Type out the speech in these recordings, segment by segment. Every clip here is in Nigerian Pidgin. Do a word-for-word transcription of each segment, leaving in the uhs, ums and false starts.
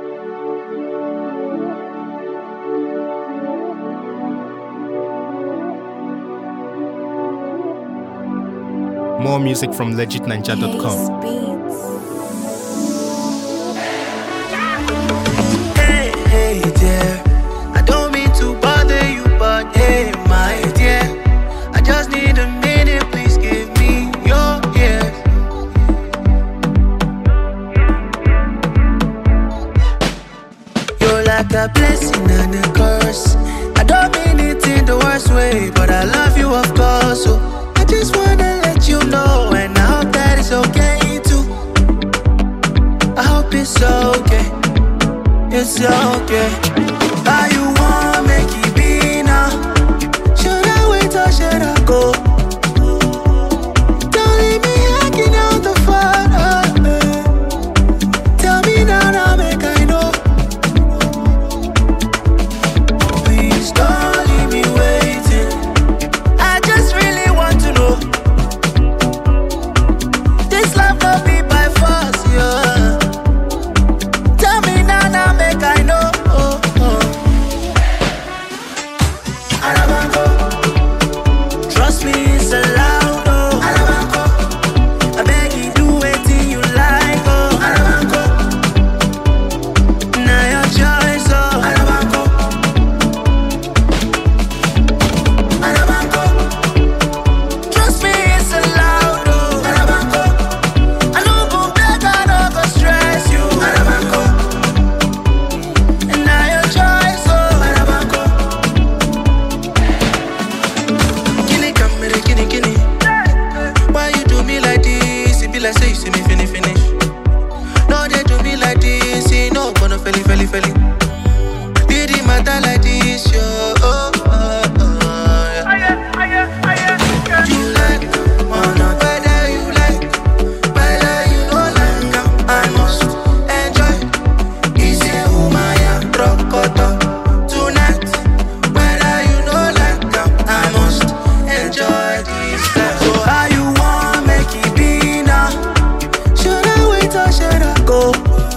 More music from legit ninja dot com. Hey, hey, dear. I don't mean to bother you, but hey, my dear. I just need a minute, please give me your ears. You're like a blessing and a curse. I don't mean it in the worst way, but I love you, of course. So I just wanna let you know, and I hope that it's okay too. I hope it's okay, it's okay. How you want make it be now? Should I wait or should I go? Don't leave me hanging out the fire. Tell me now, now make I know. Please don't leave me waiting. I just really want to know. This love will be by force, yeah. Tell me now, now make I know. Oh, oh. Arabanco, trust me, it's allowed. Oh, Arabanco, I beg you, do anything you like. Oh, Arabanco, now your choice. Oh, Arabanco, Arabanco, trust me, it's allowed. Oh, Arabanco, I know go beg, I know go stress you. Arabanco, and now your choice. Oh, Arabanco, Guinea, come here, Guinea, Guinea. Why you do me like this? It be like say you see me finish, finish. No, they do me like this. You know, gonna felly, felly, felly. Did it matter like this? Yo, oh, oh, oh, yeah. You like, wanna whether you like, whether you don't like, I must enjoy. Is a woman, yeah, rocoto. Tonight, whether you don't like, I must enjoy this life. So how you want make it be now? Should I wait or should I go?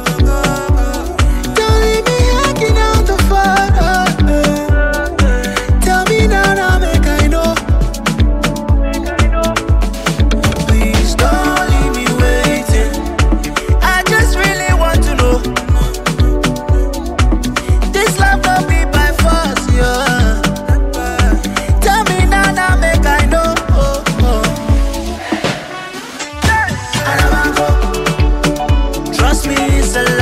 Don't leave me hanging out the fire. Tell me now, now make I know. Please don't leave me waiting. I just really want to know. This love will be by force, yeah. Tell me now, now make I know. Oh, oh. Arabanco, trust me, it's a